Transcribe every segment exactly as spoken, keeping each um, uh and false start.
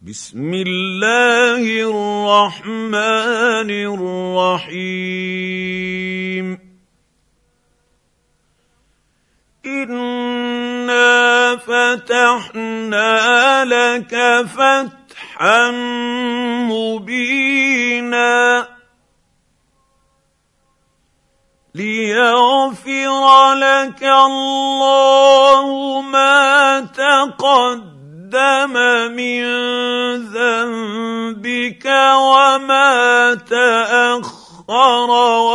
بسم الله الرحمن الرحيم إنا فتحنا لك فتحا مبينا ليغفر لك الله ما تقدم من ذنبك وما تأخر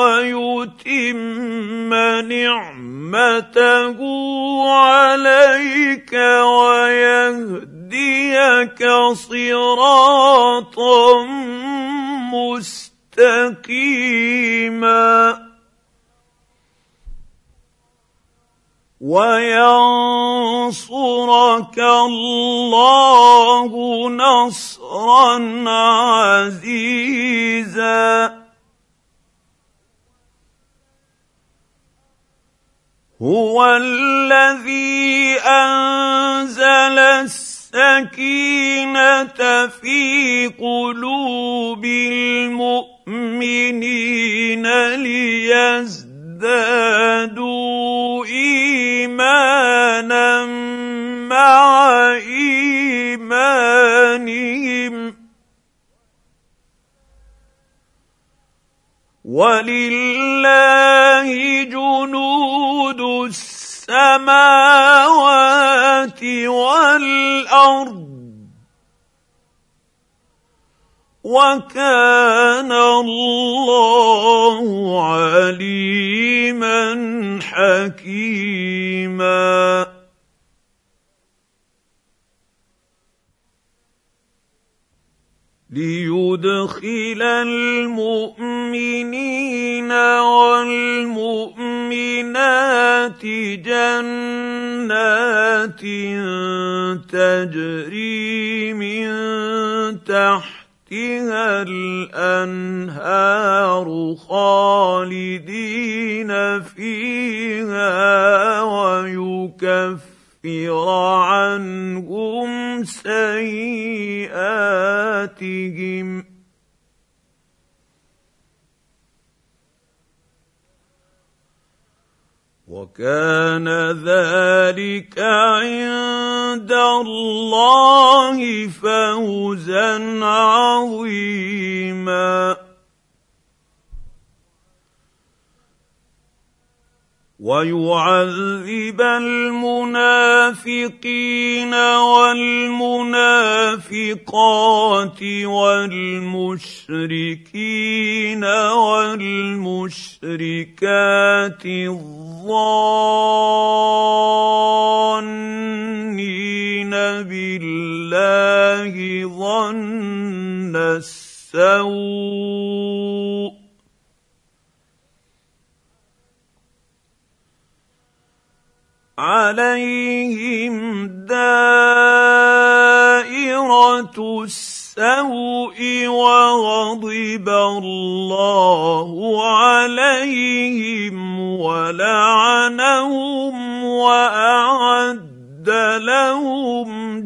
ويتم نعمته عليك ويهديك صراطا مستقيما وينصرك الله نصرا عزيزا هو الذي أنزل السكينة في قلوب المؤمنين ليزدادوا إيمانا مع إيمانهم ولله جنود السماوات والأرض وكان الله عليما حكيما ليدخل المؤمنين والمؤمنات جنات تجري من تحتها الأنهار خالدين فيها ويكفر عنهم سيئاتهم وكان ذلك عند الله فوزا عظيما ويعذب المنافقين والمنافقات والمشركين والمشركات الظانين بالله ظن السوء عليهم دائرة السوء وغضب الله عليهم ولعنهم وأعد لهم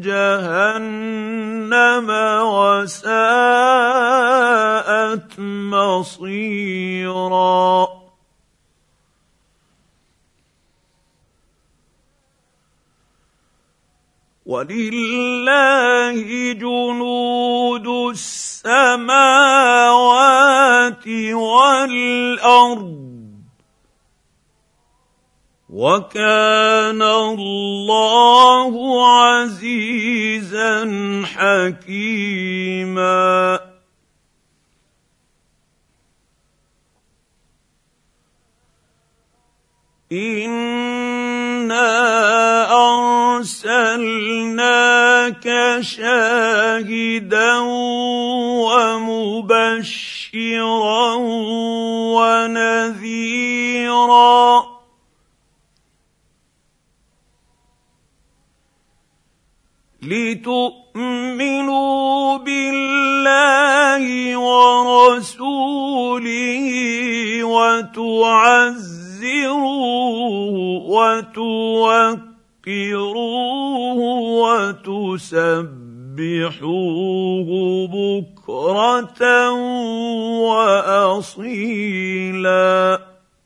جهنم وساءت مصيرا ولله جنود السماوات والأرض وكان الله عزيزا حكيما إنا أرسلناك شاهدا ومبشرا ونذيرا لتؤمنوا بالله ورسوله وتعزروه وتوقروه وتسبحوه فسبحوه بكرة وأصيلا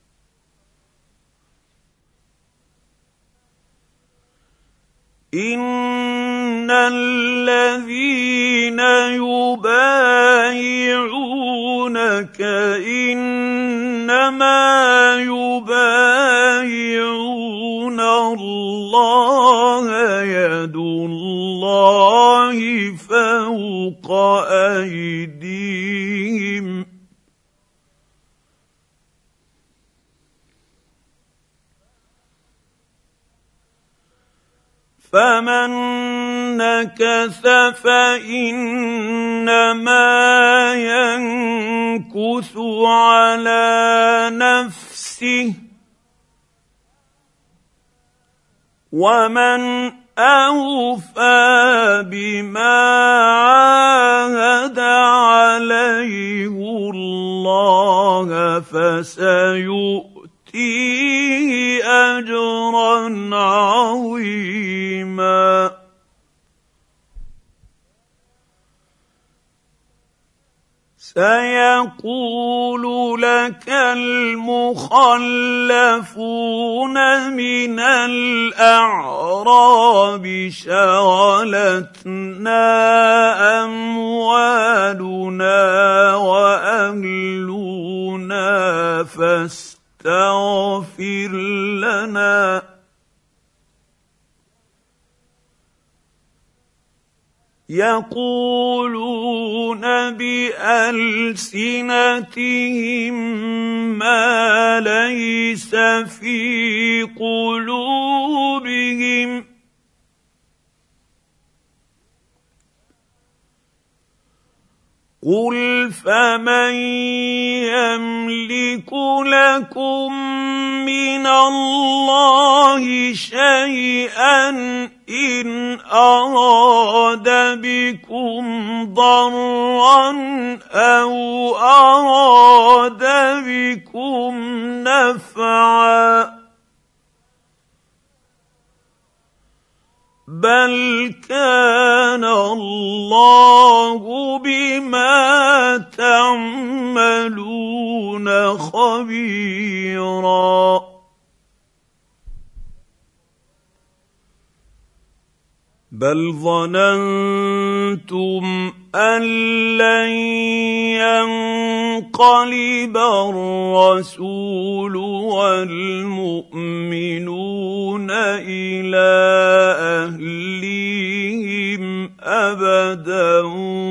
إن الذين يبايعونك إنما يبايعون الله يد الله فوق أيديهم فمن نكث فإنما ينكث على نفسه ومن أوفى بما عاهد عليه الله فسيؤتيه أجرا عظيما سيقول لك المخلفون من الأعراب شغلتنا أموالنا وأهلنا فاستغفر لنا يقولون بألسنتهم ما ليس في قلوبهم قل فمن يملك لكم من الله شيئا إن أراد بكم ضرا أو أراد بكم نفعا بل كان الله بما تعملون خبيرا بل ظننتم أن لن ينقلب الرسول والمؤمنون إلى أهليهم أبدا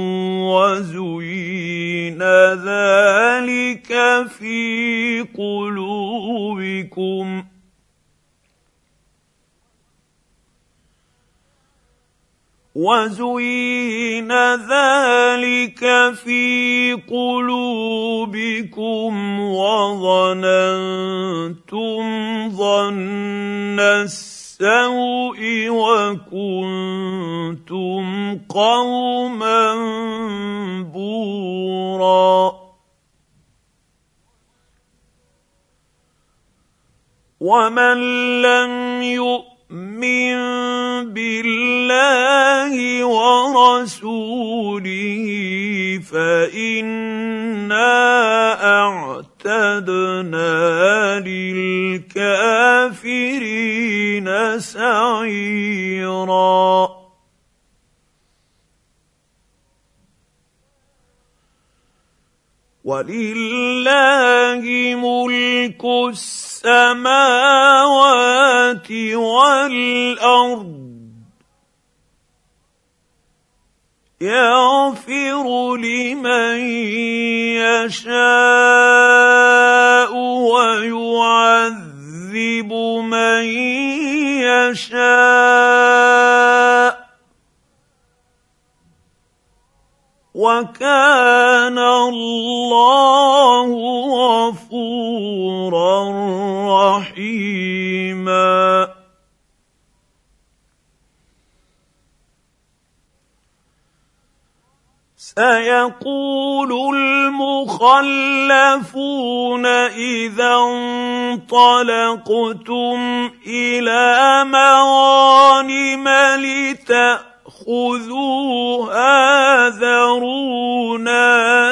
وزين ذلك في قلوبكم وزين ذلك في قلوبكم وظننتم ظن السوء وكنتم قوما بورا ومن لم يؤمن بالله ورسوله فإنا أعتدنا للكافرين سعيرا ولله ملك السماوات والأرض يغفر لمن يشاء ويعذب من يشاء وكان الله غفورا رحيما سيقول المخلفون إذا انطلقتم إلى مغانم لتأخذوها خذوها ذرونا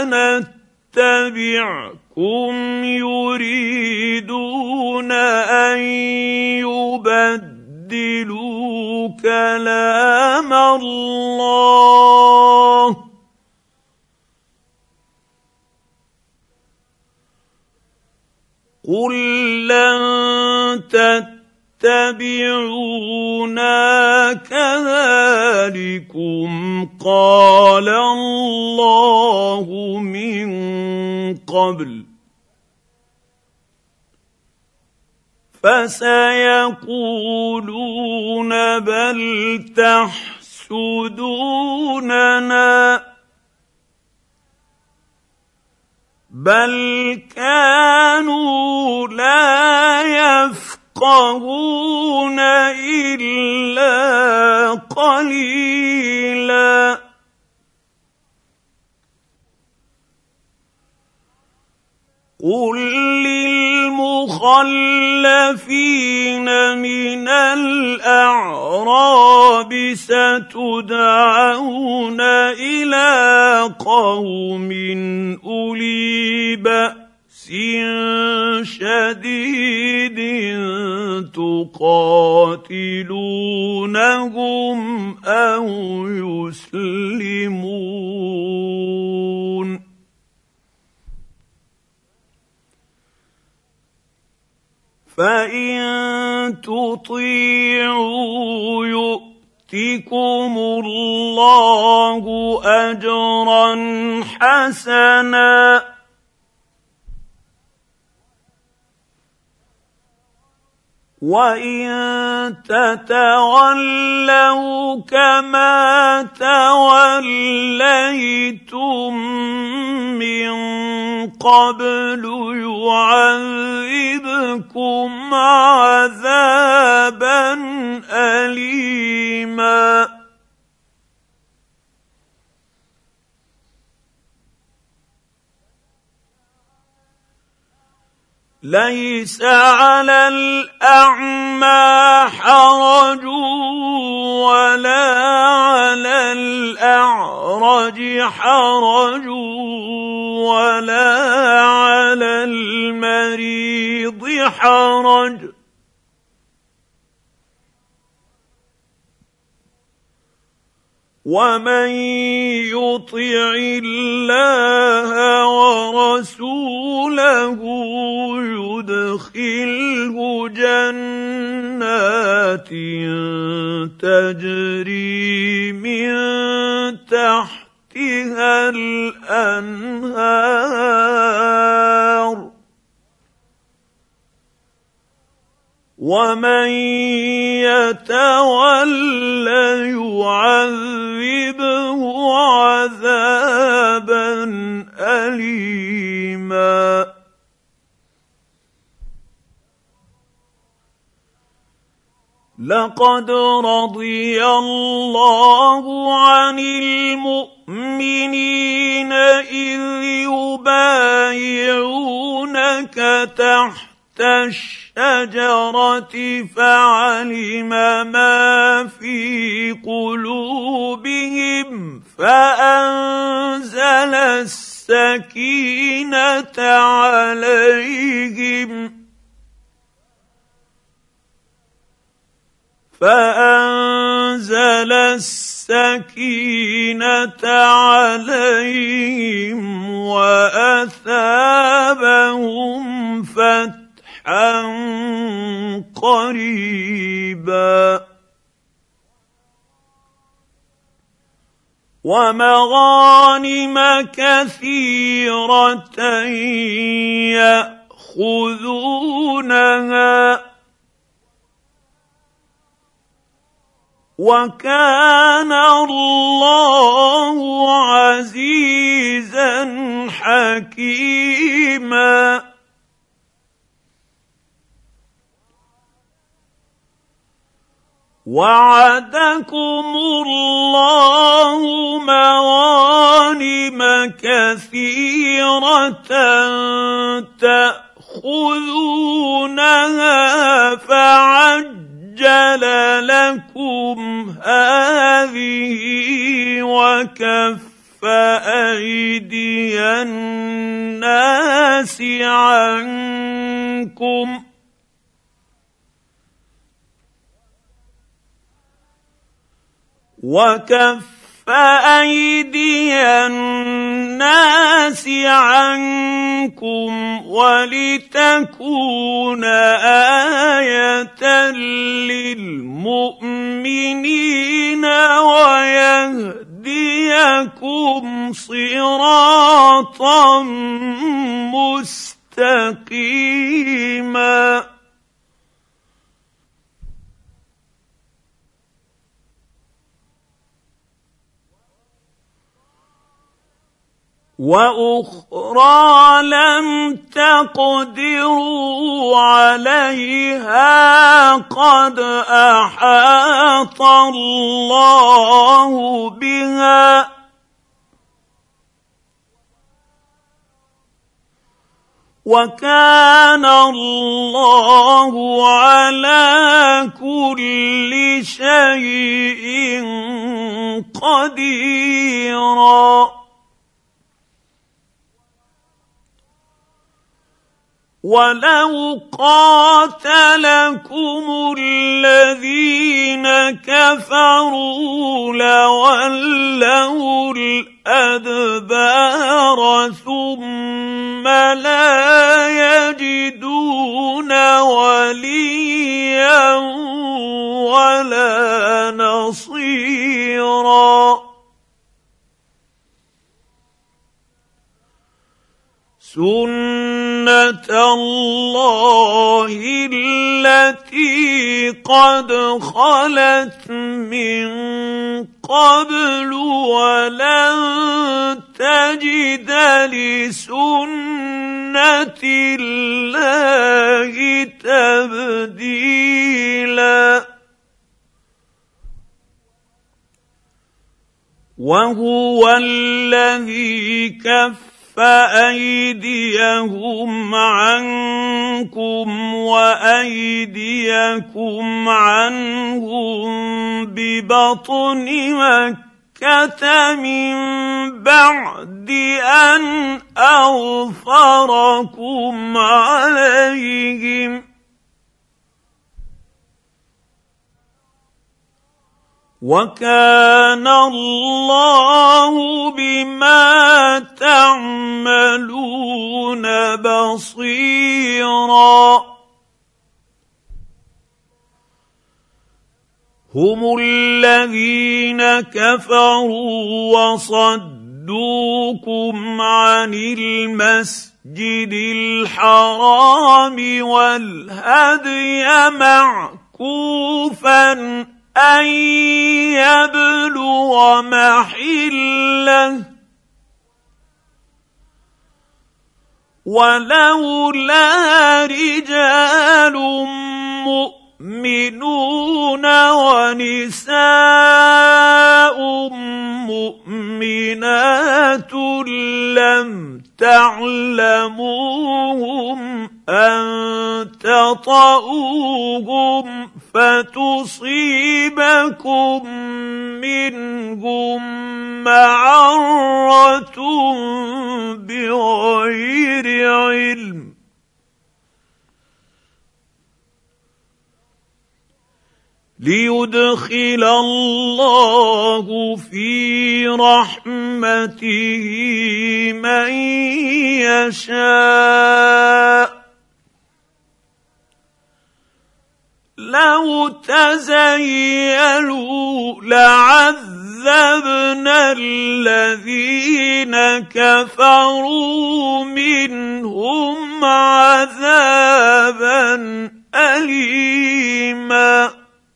نتبعكم يريدون أن يبدلوا كلام الله قل لن تتبعونا كذلكم قال الله من قبل فسيقولون بل تحسدوننا بل كانوا لا يفقهون إلا قليلا قل للمخلفين من الأعراب ستدعون إلى قوم أولي بأس شديد تقاتلونهم أو يسلمون فإن تطيعوا يؤتكم الله أجرا حسنا وإن تتولوا كما توليتم من قبل يعذبكم عذابا أليما ليس على الأعمى حرج ولا على الأعرج حرج ولا على المريض حرج ومن يطع الله ورسوله يدخله جنات تجري من تحتها الأنهار ومن يتول يعذبه عذابا أليما لقد رضي الله عن المؤمنين إذ يبايعونك تحت الشجرة فعلم ما في قلوبهم فأنزل السكينة عليهم فأنزل السكينة عليهم وأثابهم فتحا قريبا ومغانم كثيرة يأخذونها وكان الله عزيزا حكيما وعدكم الله مغانم كثيرة تأخذونها فعجل لكم هذه الناس عنكم وكف أيدي الناس عنكم ولتكون آية للمؤمنين ويهديكم صراطا مستقيما. وأخرى لم تقدروا عليها قد أحاط الله بها وكان الله على كل شيء قديرا. ولو قاتلكم الذين كفروا لولوا الأدبار ثم لا يجدون وليا ولا نصيرا. سنة الله التي قد خلت من قبل ولن تجد لسنة الله تبديلا. وهو الذي كف فأيديهم عنكم وأيديكم عنهم ببطن مكة من بعد أن أظفركم عليهم وكان الله بما تعملون بصيرا. هم الذين كفروا وصدوكم عن المسجد الحرام والهدي معكوفا أن يبلغ محله ولولا رجال مؤمنون ونساء مؤمنات لم تعلموهم أن تطؤوهم فتصيبكم منهم معرة بغير علم ليدخل الله في رحمته من يشاء. لو تزيلوا لعذبنا الذين كفروا منهم عذابا أليما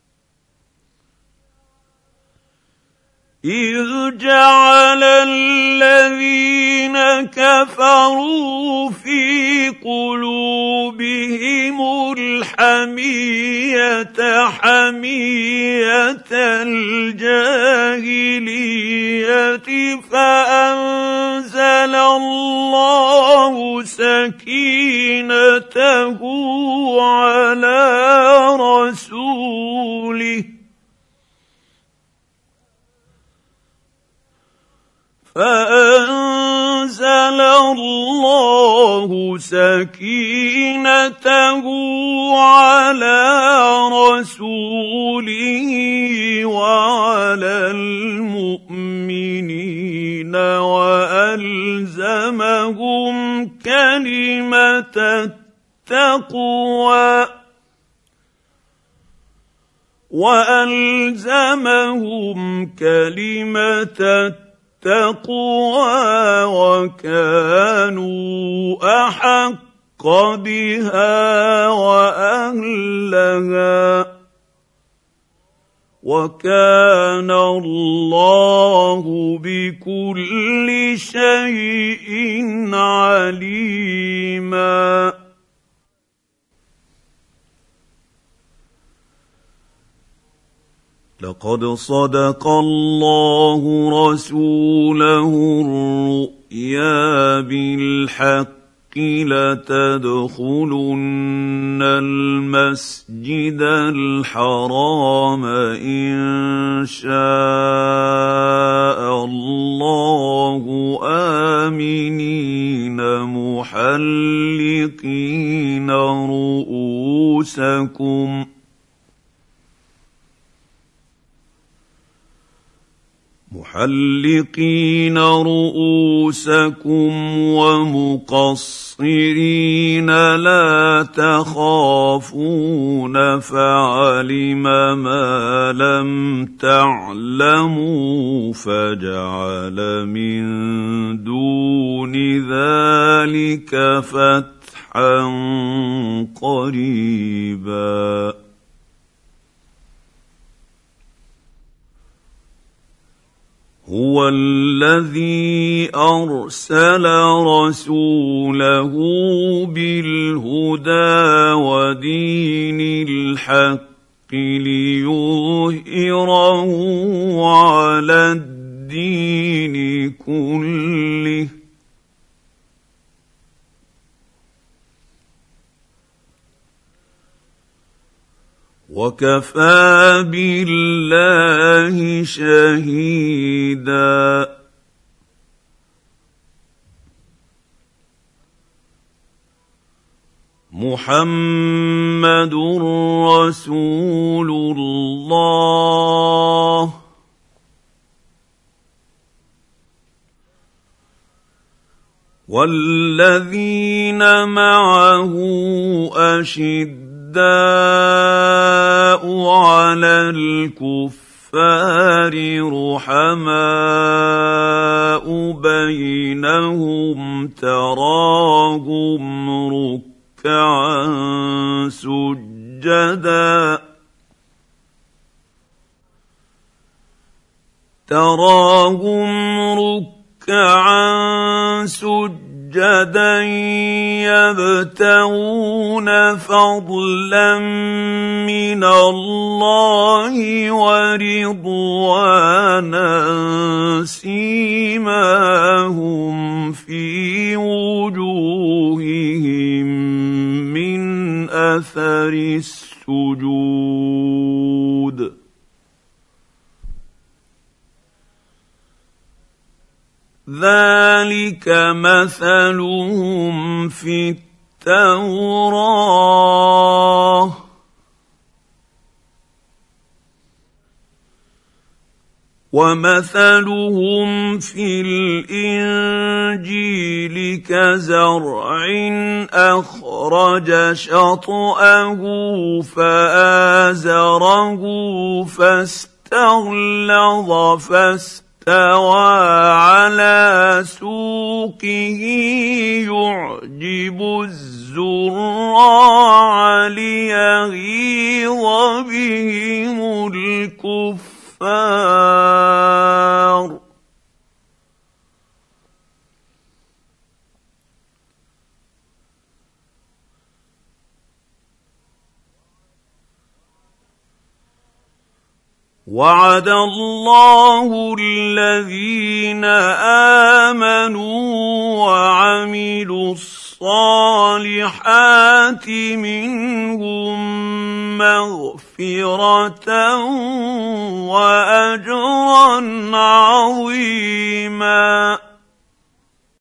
إذ جعل الذين كفروا في قلوبهم الحمية حمية الجاهلية فأنزل الله سكينته على رسوله فأنزل الله سكينته على رسوله وعلى المؤمنين وألزمهم كلمة التقوى وألزمهم كلمة التقوى وكانوا أحق بها وأهلها وكان الله بكل شيء عليما. لقد صدق الله رسوله الرؤيا بالحق لتدخلن المسجد الحرام إن شاء الله آمنين محلقين رؤوسكم محلقين رؤوسكم ومقصرين لا تخافون فعلم ما لم تعلموا فجعل من دون ذلك فتحا قريبا. هو الذي أرسل رسوله بالهدى ودين الحق ليظهره على الدين كله وكفى بالله شهيدا. محمد رسول الله والذين معه أشد الشداء على الكفار رحماء بينهم تراهم ركعا سجدا تراهم ركعا سجدا سجدا يبتغون فضلا من الله ورضوانا سيماهم في وجوههم من أثر السجود ذلك مثلهم في التوراة ومثلهم في الإنجيل كزرع أخرج شطأه فآزره فاستغلظ فاستغلظ استوى على سوقه يعجب الزراع ليغيظ بهم الكفار وعد الله الذين آمنوا وعملوا الصالحات منهم مغفرة وأجرا عظيما